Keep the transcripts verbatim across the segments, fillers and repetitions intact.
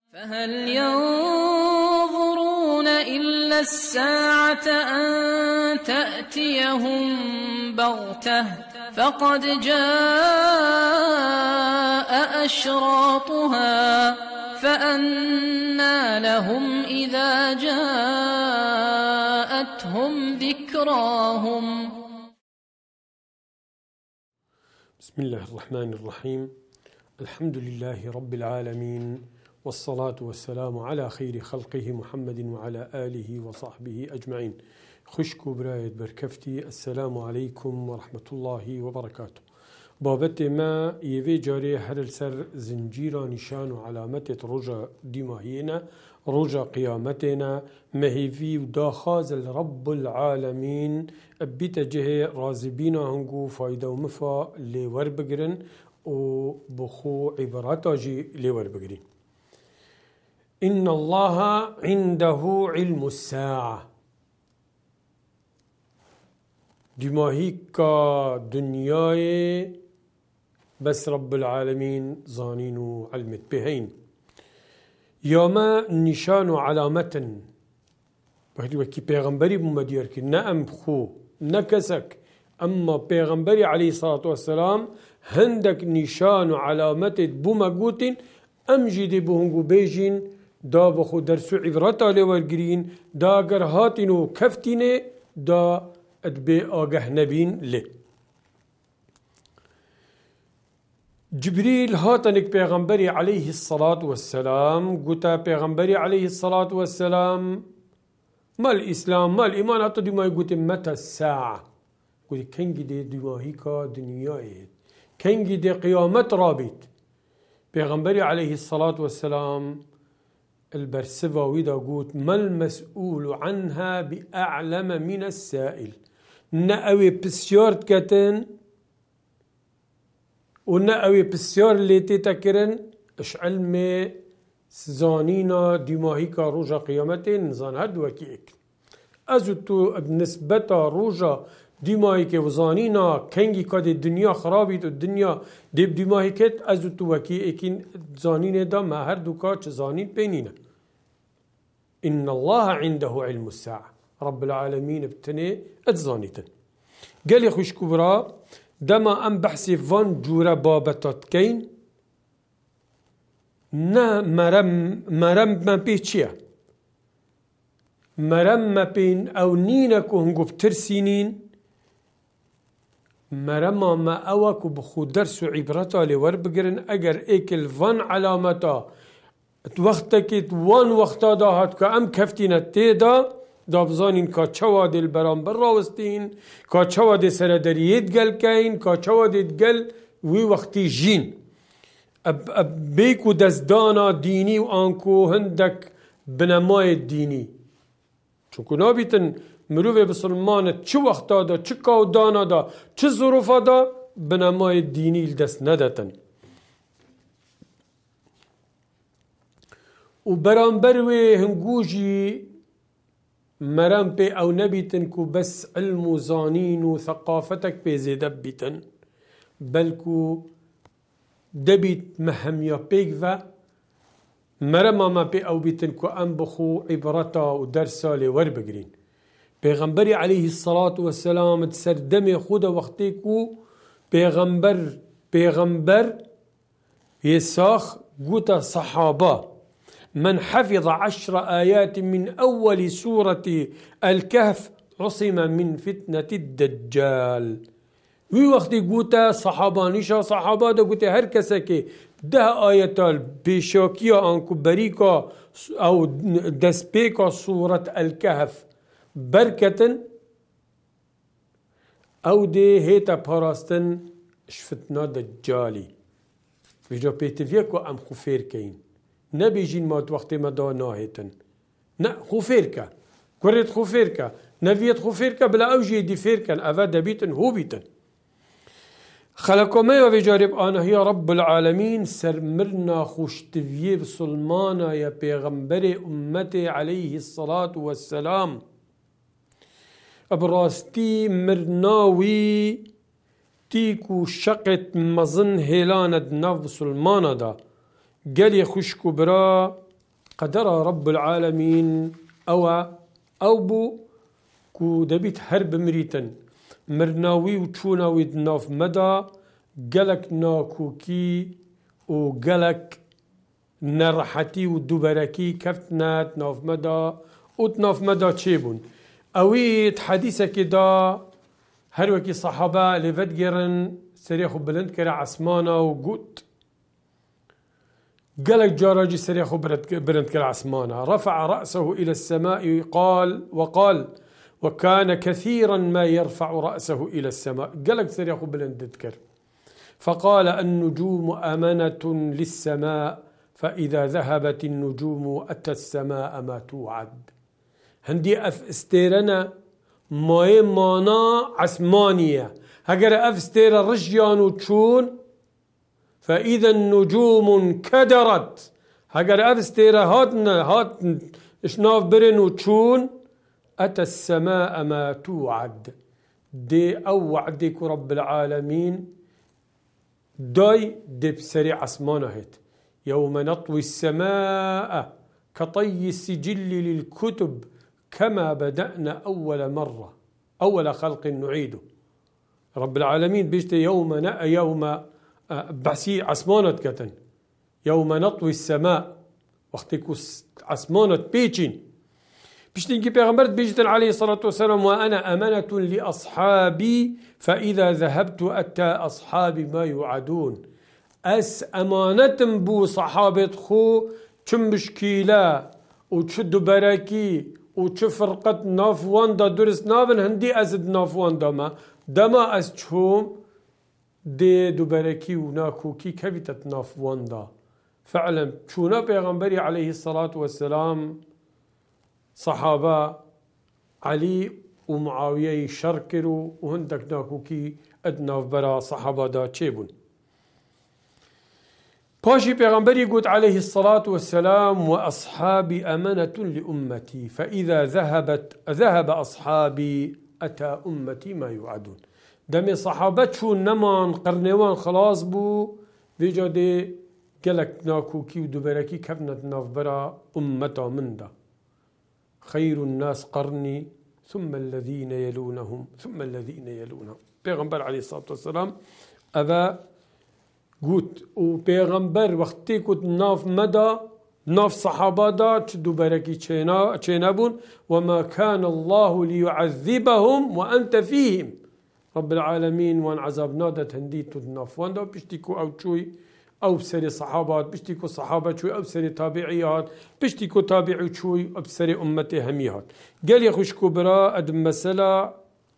فهل ينظرون إلا الساعة أن تأتيهم بغتة فقد جاء أشراطها فأنى لهم إذا جاءتهم ذكراهم. بسم الله الرحمن الرحيم. الحمد لله رب العالمين، والصلاة والسلام على خير خلقه محمد وعلى آله وصحبه أجمعين. خشكو براية بركفتي، السلام عليكم ورحمة الله وبركاته. بابت ما يوي جاري هر السر زنجيرا نشان وعلامة رجا دماهينا رجا قيامتنا مهيفي وداخاز الرب العالمين بيت جهة رازبينا هنگو فايدة ومفا لور بگرن وبخو عبراتا جي لور بگرين. إن الله عنده علم الساعة دماهي كا دنياي بس رب العالمين زانين علمت بهين يوما نشان علامة وحدي وكي پیغمبري بمدير كي نأم خو نكسك أما پیغمبري عليه الصلاة والسلام هندك نشان علامة بمقوتين أمجد بهنگو بيجين دا بخو درسو عبرتا لورگرين دا اگر هاتينو كفتينه دا ادبي آگه نبين له. جبريل هاتنك پیغمبري عليه الصلاة والسلام قتا پیغمبري عليه الصلاة والسلام ما الإسلام ما الإيمان حتى دي ما يقول متى الساعة قل كنجي دي دماهيكا دنياي كنجي دي قيامت رابط. پیغمبري عليه الصلاة والسلام البرسفة ويدا قوت ما المسؤول عنها بأعلم من السائل. نأوي بسيارت كتن ونأوي بسيار اللي تتكرن اش علمي زانينا دماهيكا روجا قيامتين نزان هد وكيك ازوتو بنسبتا روجا دماهيكا وزانينا كنجي كاد الدنيا خرابيت الدنيا ديب دماهيكت ازوتو وكيكين زانين دا ما هر دوكا زانين بينينا. إن الله عنده علم الساعة رب العالمين بتني اتزانيتن. قال يا خوش كبرى دما ام بحثي فان جورا بابتات كين نا مرم مرم ما بيتشيا مرم ما بين او نينكو هنگو بترسينين مرم ما اوكو بخو درسو عبرتا لور بگرن اگر ايكل فان علامتا وقتك وان وقتا داهات كأم كفتين تيدا دابزانين كا چوا دل برام براوستين كا چوا دل سردريت گل كين كا چوا دل گل وي وقتي جين اب اب بيكو دزدانا ديني وانكو هندك بنماي الديني چونكو نابيتن مروفي بسلمان چو وقتا دا چو كاو دانا دا چو ظروفا دا بنماي الديني لدس ندتن و برانبروي هنگوجي مرام بي او نبيتن كو بس علم و زانين و ثقافتك بي زيده بيتن بلكو دبيت مهميا بيك و مرام ما بي او بيتن كو ام بخو عبرتا و درسا لور بگرين. پیغمبر عليه الصلاة والسلام تسردم خودا وقتيكو پیغمبر پیغمبر يساخ قوتا صحابة من حفظ عشر آيات من أول سورة الكهف عصم من فتنة الدجال. وي وقت قوتا صحابانيشا صحابا دا قوتا هر كساكي ده آيات بشاكيا انكو بريكا او دسبيكا سورة الكهف بركة او دي هيتا باراستن شفتنا دجالي بيجا بيتفيكو ام خفير كين نبي جين مات وقت ما دا ناهتن نا خوفيركا كوريت خوفيركا نبيت خوفيركا بلا اوجي دي فيركن افا دبيتن هو بيتن خلقو ما وجارب انا هي رب العالمين سرمرنا خوشتفيه بسلمانا يا پیغمبر امتي عليه الصلاة والسلام ابراستي مرناوي تيكو شقت مظن هيلاند نف بسلمانا دا قال يا خوشكو برا قدر رب العالمين أو أو بو كو دبيت هرب مريتن مرناوي وچوناوي دناف مدى قلق ناكوكي وقلق نرحتي ودوبركي كفتنا تناف مدى وتناف مدى تشيبون اويت حديثة كدا هروكي صحابة لفتقرن سريخو بلند كرا عسمانا وقوت قلق جاراجي سريخو بلند كرا عسمانا رفع رأسه إلى السماء قال وقال وكان كثيرا ما يرفع رأسه إلى السماء قلق سريخو بلند تذكر فقال النجوم أمنة للسماء فإذا ذهبت النجوم أتى السماء ما توعد هندي أف استيرنا ماي مانا عسمانية هجر أف استير رجيان وتشون فإذا النجوم انكدرت هجر أف استير هاتنا هات اشناف برن وتشون أتى السماء ما توعد دي أو وعدك رب العالمين داي دي بسريع عسمانة هيت يوم نطوي السماء كطي السجل للكتب كما بدأنا أول مرة أول خلق نعيده رب العالمين بيجت يوم نا يوم بعسي عسمانة كتن يوم نطوي السماء وقتكو عسمانة بيجين بيجتنكي بيغمبرت بيجت عليه الصلاة والسلام وأنا أمانة لأصحابي فإذا ذهبت أتى أصحابي ما يوعدون أس أمانة بو صحابة خو چم مشكلة وچد بركي وچ فرقت ناف واندا درست نابن هندي أزد ناف واندا ما دما أس چوم دي دو بركي وناكوكي كبتت ناف واندا فعلا چونا پیغمبري عليه الصلاة والسلام صحابة علي ومعاوية شركروا وهندك ناكوكي أدناف برا صحابة دا چيبون باشي پیغمبري قلت عليه الصلاة والسلام وأصحابي أمانة لأمتي فإذا ذهبت ذهب أصحابي أتى أمتي ما يوعدون دمي صحابة شو نمان قرنوان خلاص بو بيجا دي قلق ناكوكي ودبركي كفنت نافبرا أمتا من دا خير الناس قرني ثم الذين يلونهم ثم الذين يلونهم پیغمبر عليه الصلاة والسلام أبا قلت وبيغمبر وقتی كنت ناف مدى ناف صحابة دا تشدو بركي تشينابون وما كان الله ليعذبهم وأنت فيهم رب العالمين وان عذاب نادا تنديتو ناف واندا بيشتكو أو تشوي أو بسري صحابات بيشتكو صحابة شوي أو بسري تابعيات بيشتكو تابعي شوي أو بسري أمتي هميات قال يا خوشكو برا أدم مسألة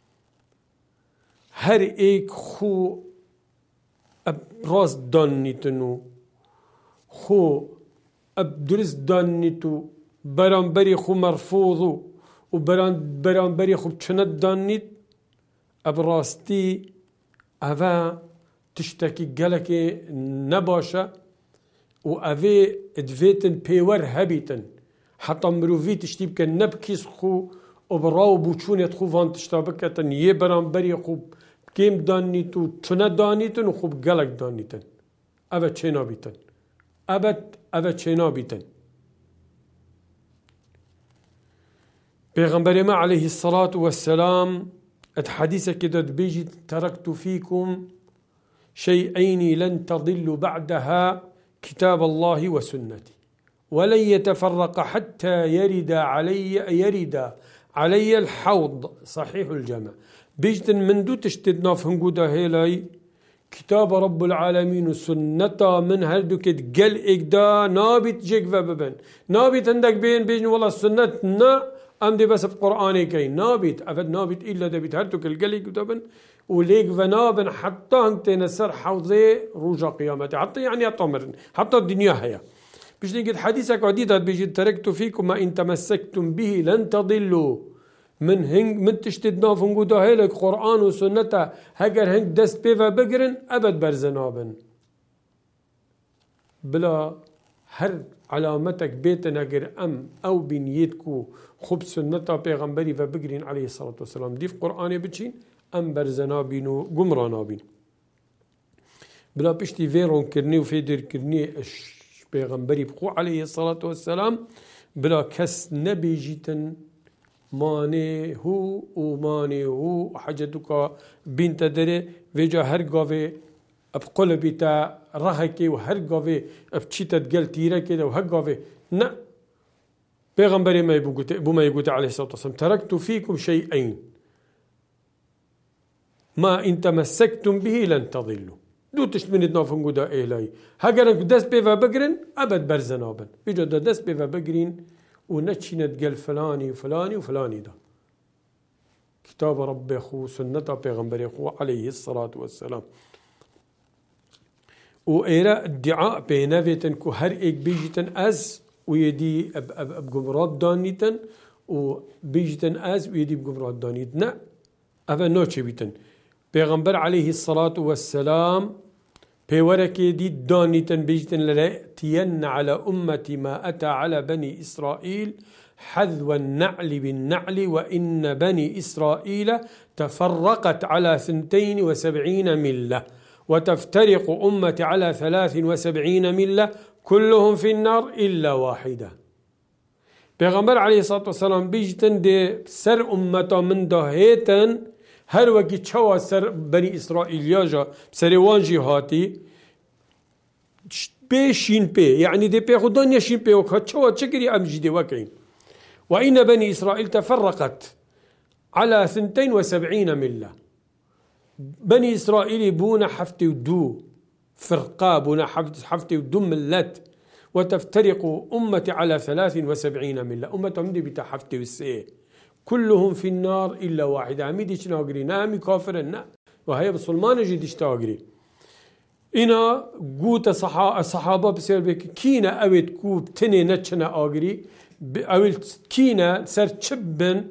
هر ايك خو اب راست دانیتنو خو اب درست دانیتو برانبری خو مرفوضو و برانبری خو چند دانیت اب راستی اوه تشتکی گلکی نباشه و اوه ادویتن پیور هبیتن حتی مروفی تشتیب که نبکیس خو و براو بوچونت خو وان تشتابکتن یه برانبری خو كيم دانيتو چنا دانيتن و خوب گلک دانيتن أبا چنا بيتن أبا أبا چنا بيتن پیغمبر ما عليه الصلاة والسلام الحديث كده بيجي تركت فيكم شيئين لن تضلوا بعدها كتاب الله وسنتي ولن يتفرق حتى يرد علي يرد علي الحوض صحيح الجمع بيجتن من دو تشتدنا فهنقودا هيلاي كتاب رب العالمين وسنتا من هردو كت قل إقدا نابت جيك فببن نابت عندك بين بيجن والله السنة نا أم دي بس بقرآني كي نابت أفد نابت إلا دبت هردو كل قل إقدا وليك فنابن حتى هنتين السر حوضي روجا قيامتي حتى يعني أطمرن حتى الدنيا هيا بيجتن قد حديثك عديدة بيجي تركت فيكم ما إن تمسكتم به لن تضلوا من هنگ من تشتدنا فنقودا هيلك قرآن وسنة هجر هنگ دست بيفا بقرن أبد برزنابن بلا هر علامتك بيتنا هجر أم أو بنيتكو خب سنة پیغمبري فبقرين عليه الصلاة والسلام دي في قرآن بچين أم برزنابين وقمرانابين بلا بشتي فيرون كرني وفيدر كرني پیغمبری بخو عليه الصلاة والسلام بلا كس نبي جيتن ماني هو وماني هو حاجتك بنت دري ويجا هر قاوه بقول بيتا رهكي وهر قاوه بچيتا تقل تيركي وهر قاوه نا پیغمبری ما يقول بما يقول عليه الصلاة والسلام تركت فيكم شيئين ما إن تمسكتم به لن تضلوا دو تشت من نافن قدا إلهي هاگرن دست بيفا بقرن أبد برزنابن بيجا دا دست بيفا بقرين ونچينت قل فلاني وفلاني وفلاني دا كتاب رب أخو سنة پیغمبر أخو عليه الصلاة والسلام وإيرا ادعاء بيناويتن كو هر ايك بيجتن أز ويدي اب اب اب جمرات دانيتن وبيجتن أز ويدي بجمرات دانيتن نا أفا نوچه بيتن پیغمبر عليه الصلاة والسلام بيوركي دي دانيتن بيجتن للأتين على أمتي ما أتى على بني إسرائيل حذو النعل بالنعل وإن بني إسرائيل تفرقت على ثنتين وسبعين ملة وتفترق أمتي على ثلاث وسبعين ملة كلهم في النار إلا واحدة پیغمبر عليه الصلاة والسلام بيجتن دي سر أمتا من دهيتن هر وكي چوا سر بني إسرائيل ياجا سروان جهاتي بي شين بي يعني دي بي خدان يشين بي وكا چوا چكري أمجي دي وكين وإن بني إسرائيل تفرقت على ثنتين وسبعين ملة بني إسرائيل بونا حفتي ودو فرقا بونا حفتي ودو ملت وتفترق أمتي على ثلاث وسبعين ملة أمة عمدي بتا حفتي والسيه كلهم في النار إلا واحدة عميدي شناقري نامي كافر نا وهي بسلمان جديش تاقري إنا قوت الصحابة بسير بك كينا أويت كوب تني نتشنا آقري أويت كينا سر تشبن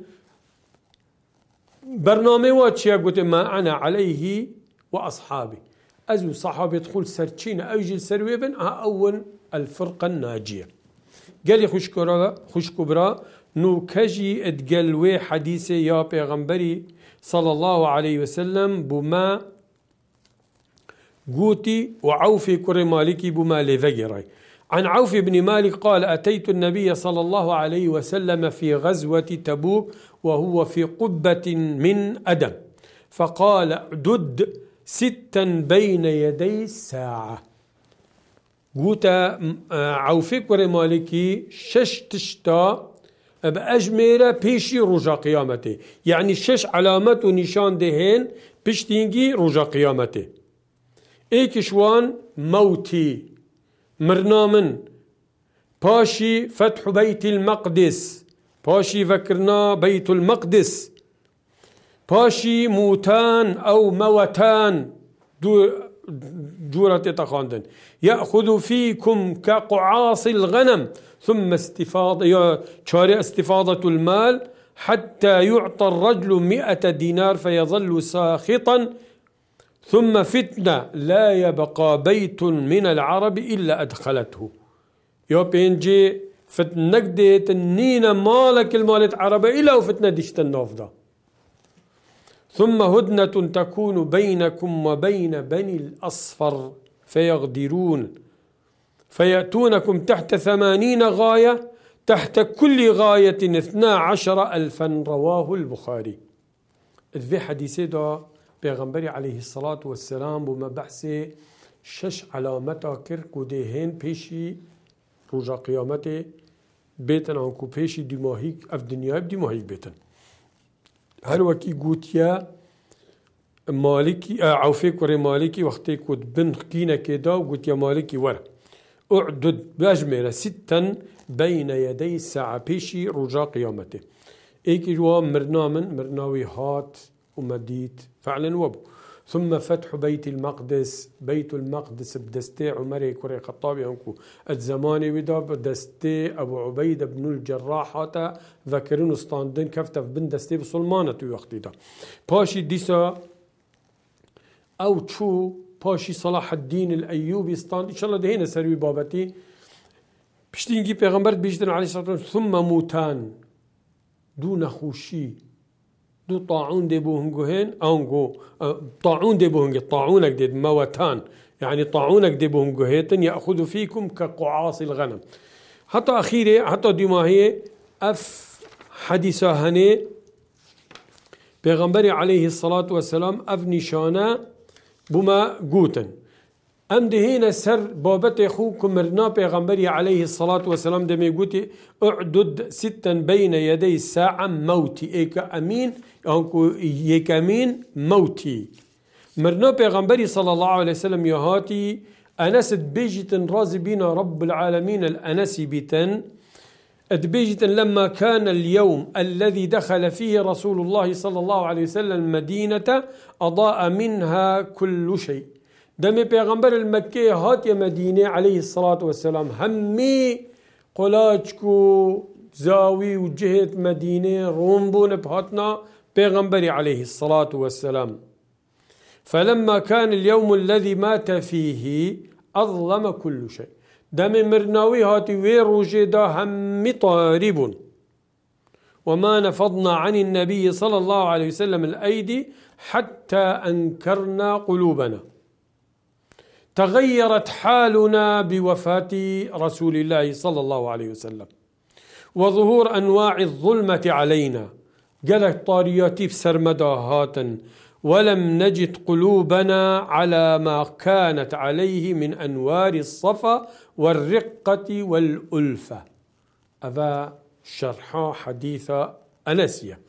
برنامج واتشيا قلت ما أنا عليه وأصحابي أزو صحابي يدخل سرتشينا أوجي سرويبن أول الفرقة الناجية قال لي خوش كبرا خوش كبرا نو كجي اتقلوي حديثي يا پیغمبري صلى الله عليه وسلم بما قوتي وعوفي كري مالكي بما لذجري عن عوف بن مالك قال أتيت النبي صلى الله عليه وسلم في غزوة تبوك وهو في قبة من أدم فقال عدد ستا بين يدي الساعة قوتا عوفي كري مالكي شش تشتا بأجميرة بيشي رجا قيامته يعني شش علامات ونشان دهين بشتينجي رجا قيامته ايكشوان موتي مرنامن باشي فتح بيت المقدس باشي فكرنا بيت المقدس باشي موتان أو موتان جورة تخاندن يأخذ فيكم كقعاص الغنم ثم استفاضة استفاضة المال حتى يعطى الرجل مئة دينار فيظل ساخطا ثم فتنة لا يبقى بيت من العرب إلا أدخلته يو بينجي فتنك دي تنين مالك المالة عربة إلا وفتنة ديشت النافضة ثم هدنة تكون بينكم وبين بني الأصفر فيغدرون فيأتونكم تحت ثمانين غاية تحت كل غاية اثنا عشر ألفا رواه البخاري. في حديثي دا پیغمبر عليه الصلاة والسلام بما بحثي شش علامتا كرك وديهين بيشي رجا قيامته بيتن عنكو بيشي دماهيك اف دنيا بدماهيك بيتن هل وكي قوتيا مالكي عوفي كوري مالكي وقتي كود بن كينا كدا وقوتيا مالكي ورا اعدد باجمرة ستا بين يدي الساعة بيشي رجا قيامته ايكي جوا مرنامن مرناوي هات ومديت فعلا وبو ثم فتح بيت المقدس بيت المقدس بدستي عمري كوري خطابي انكو الزماني ودا بدستي ابو عبيدة بن الجراح هاتا ذكرين اسطاندين كفتف بن دستي بسلمانة وقتي دا باشي ديسا او تشو باشي صلاح الدين الايوبي اسطاند ان شاء الله دهينا سروي بابتي بشتينجي پیغمبر بيجدن عليه الصلاة والسلام ثم موتان دون خوشي دو طاعون دي بوهنگو هين أنگو طاعون دي بوهنگي طاعونك دي موتان يعني طاعونك دي بهم جهيتن يأخذ فيكم كقعاص الغنم. حتى أخيرا حتى دي ما هي أف حديثة هني پیغمبر عليه الصلاة والسلام أف نشانة بما قوتن ام دهين سر بابت خوكم مرنا پیغمبر عليه الصلاة والسلام دمي قوتي اعدد ستا بين يدي الساعة موتي ايكا امين ايكا امين موتي مرنا پیغمبر صلى الله عليه وسلم يهاتي انس بيجتن راز بنا رب العالمين الانس بيتن ادبيجة لما كان اليوم الذي دخل فيه رسول الله صلى الله عليه وسلم المدينة أضاء منها كل شيء دم پیغمبر المكي هاتي مدينة عليه الصلاة والسلام همي قلاجكو زاوي وجهة مدينة رومبون بهاتنا پیغمبر عليه الصلاة والسلام. فلما كان اليوم الذي مات فيه أظلم كل شيء دم مرناوي هاتي ويروجي دا هم طارب وما نفضنا عن النبي صلى الله عليه وسلم الأيدي حتى أنكرنا قلوبنا. تغيرت حالنا بوفاة رسول الله صلى الله عليه وسلم وظهور أنواع الظلمة علينا قالت طارياتي بسرمداهاتا ولم نجد قلوبنا على ما كانت عليه من أنوار الصفا والرقة والألفة. هذا شرح حديث أنسية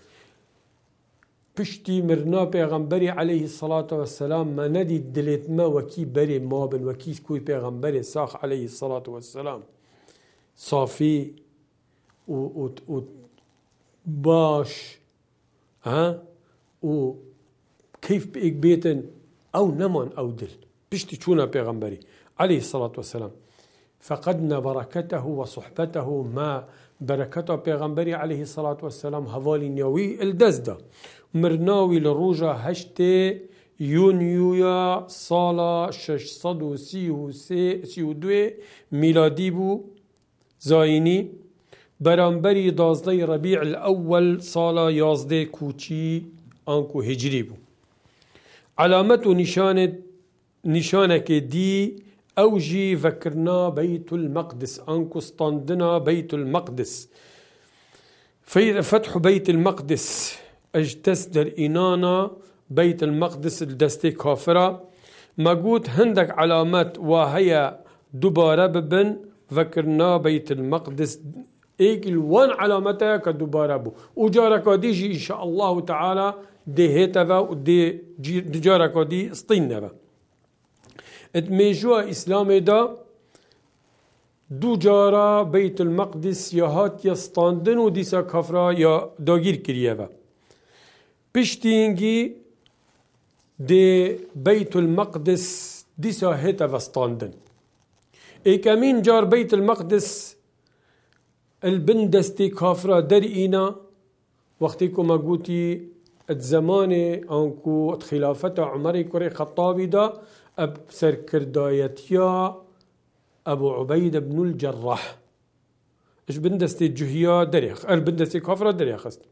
بشتي مرنا پیغمبری عليه الصلاة والسلام ما ندي دلت ما وكي بري ما بن وكي كوي پیغمبری ساخ عليه الصلاة والسلام صافي و, و, و باش ها و كيف بيك بيتن أو نمان أو دل بشتي شونا پیغمبري عليه الصلاة والسلام فقدنا بركته وصحبته ما بركته پیغمبري عليه الصلاة والسلام هوالي نيوي الدزدة مرناوي لروجة هشتي يونيويا صالة ششصد وسيه سيه دوي ميلادي بو زايني برانبري دازدي ربيع الأول صالة يازدي كوچي آنكو هجري بو. علامة نشانة نشانك دي أوجي فكرنا بيت المقدس أنكو استندنا بيت المقدس في فتح بيت المقدس اجتس در إنانا بيت المقدس الدستي كافرة ما قوت هندك علامات وهي دبارة ببن فكرنا بيت المقدس ايقل وان علامتها كدبارة بو وجارك ديجي إن شاء الله تعالى دي هيتفا ودي جارك دي اسطينها اتميجوا اسلامي دا دو جارا بيت المقدس يا هات يستاندن و ديسا كفرا يا داگير كريوا بشتينجي دي بيت المقدس ديسا هيتا فستاندن اي كمين جار بيت المقدس البندستي كافرا در اينا وقتيكو ما قوتي الزماني انكو خلافة عمر كوري خطابي دا اب سركردايتيا ابو عبيد بن الجراح اش بندستي جهيا دريخ البندستي كافرا دريخ است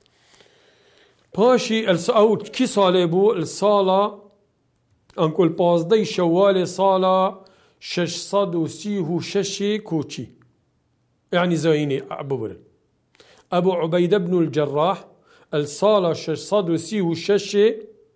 باشي او كي صالة بو الصالة انكو البازدي شوالي صالة شش صد وسيه ششي كوشي يعني زايني ابو برن ابو عبيد بن الجراح الصالة شش صد وسيه ششي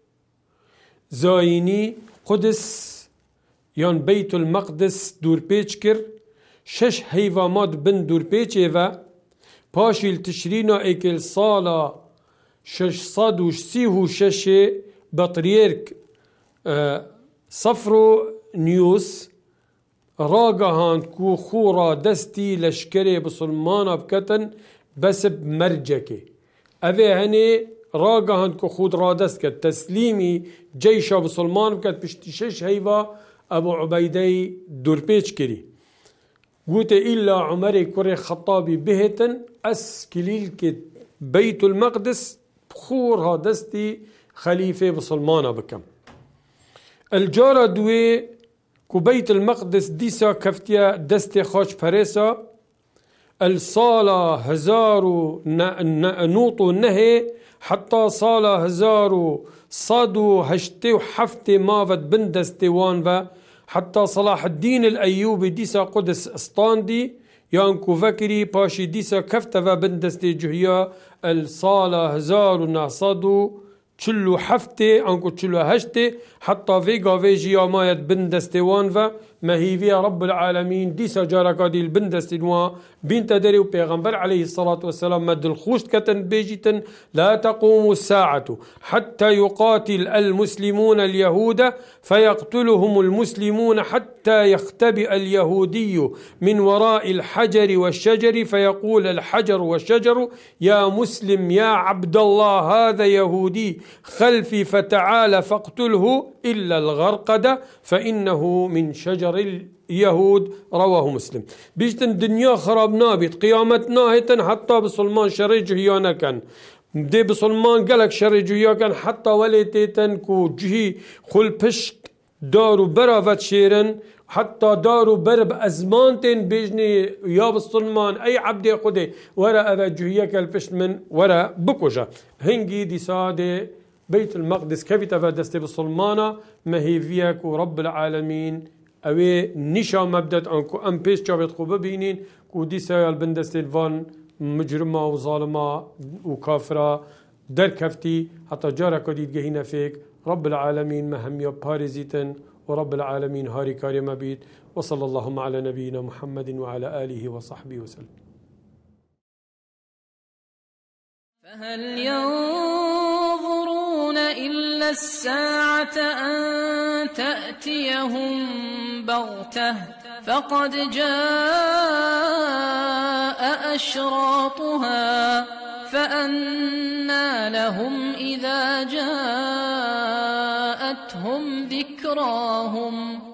زايني قدس يان بيت المقدس دور بيچ كر شش هيفامات بن دور بيچ ايفا باشي التشرينا ايكل صالة شش صد وسيه ششي بطريرك اه صفرو نيوس راقهان كو خورا دستي لشكري بسلمانا بكتن بس بمرجكي اوه هني راقهان كو خود را دست كت تسليمي جيشا بسلمان بكت بشتشش هيفا ابو عبيدي دوربيش كري قوت إلا عمر كوري خطابي بهتن أس كليل كت بيت المقدس بخورها دستي خليفة بسلمانا بكم الجارة دوي كو بيت المقدس ديسا كفتيا دستي خوش فريسا الصالة هزارو نوطو نهي حتى صالة هزارو صادو هشتي وحفتي مافت بندستي وانفا حتى صلاح الدين الأيوبي ديسا قدس استاندي يانكو فكري باشي ديسا كفتفا بندستي جهيا الصالة هزار ونعصادو تشلو حفتي انكو تشلو هشتي حتى فيغا فيجيا مايت بندستي وانفا ما هي فيها رب العالمين ديسا جاركا دي البندستي نوا بنت دري وبيغمبر عليه الصلاة والسلام مد الخوشت كتن بيجيتن لا تقوم الساعة حتى يقاتل المسلمون اليهود فيقتلهم المسلمون حتى يختبئ اليهودي من وراء الحجر والشجر فيقول الحجر والشجر يا مسلم يا عبد الله هذا يهودي خلفي فتعال فاقتله إلا الغرقد فإنه من شجر اليهود رواه مسلم. بيجتن دنيا خراب نابت قيامتنا هيتن حتى بسلمان شري جهيانا كان دي بسلمان قالك شري جهيا كان حتى وليتيتن كو جهي خل بشك دارو برافت شيرن حتى دارو برب أزمانتين بيجني يا بسلمان أي عبد خده ورا أبا جهيا كالبشت من ورا بكوجا هنجي دي سادة بيت المقدس كيف تفادست بسلمانا ما هي فيك ورب العالمين اوه نشا مبدت انكو ام پیش چاوید خوب ببینین کو دیسا البندستین وان مجرمه و ظالمه و کافره در کفتی حتى جارا کدید گهین فيك رب العالمين مهم يا بارزيتن ورب العالمين هاري كاري مبيت وصلى اللهم على نبينا محمد وعلى آله وصحبه وسلم. فهل ينظرون إلا الساعة أن تأتيهم بغتة فقد جاء أشراطها فأنى لهم إذا جاءتهم ذكراهم